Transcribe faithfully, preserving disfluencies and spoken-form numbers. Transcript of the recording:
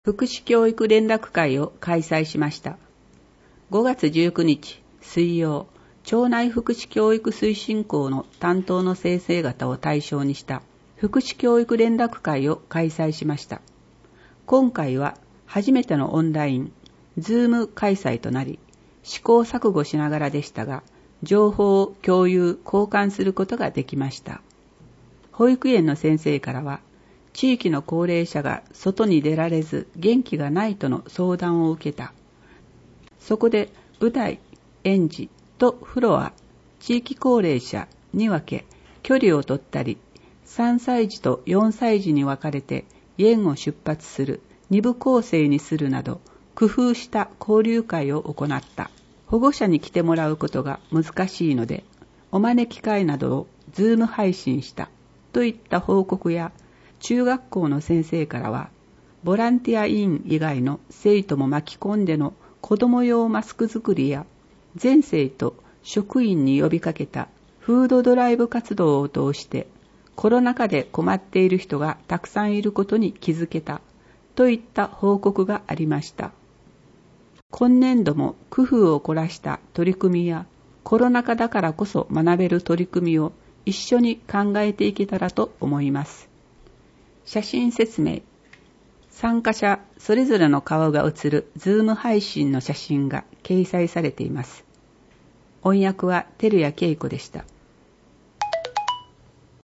福祉教育連絡会を開催しました。ごがつじゅうくにち水曜、町内福祉教育推進校の担当の先生方を対象にした福祉教育連絡会を開催しました。今回は初めてのオンライン、ズーム開催となり、試行錯誤しながらでしたが、情報を共有、交換することができました。保育園の先生からは、地域の高齢者が外に出られず元気がないとの相談を受けた。そこで舞台、園児とフロア、地域高齢者に分け、距離を取ったり、さんさい児とよんさい児に分かれて園を出発するに部構成にするなど、工夫した交流会を行った。保護者に来てもらうことが難しいので、お招き会などをズーム配信したといった報告や、中学校の先生からは、ボランティア委員以外の生徒も巻き込んでの子ども用マスク作りや、全生徒職員に呼びかけたフードドライブ活動を通して、コロナ禍で困っている人がたくさんいることに気づけたといった報告がありました。今年度も工夫を凝らした取り組みや、コロナ禍だからこそ学べる取り組みを一緒に考えていけたらと思います。写真説明。参加者それぞれの顔が映るズーム配信の写真が掲載されています。音訳は照屋恵子でした。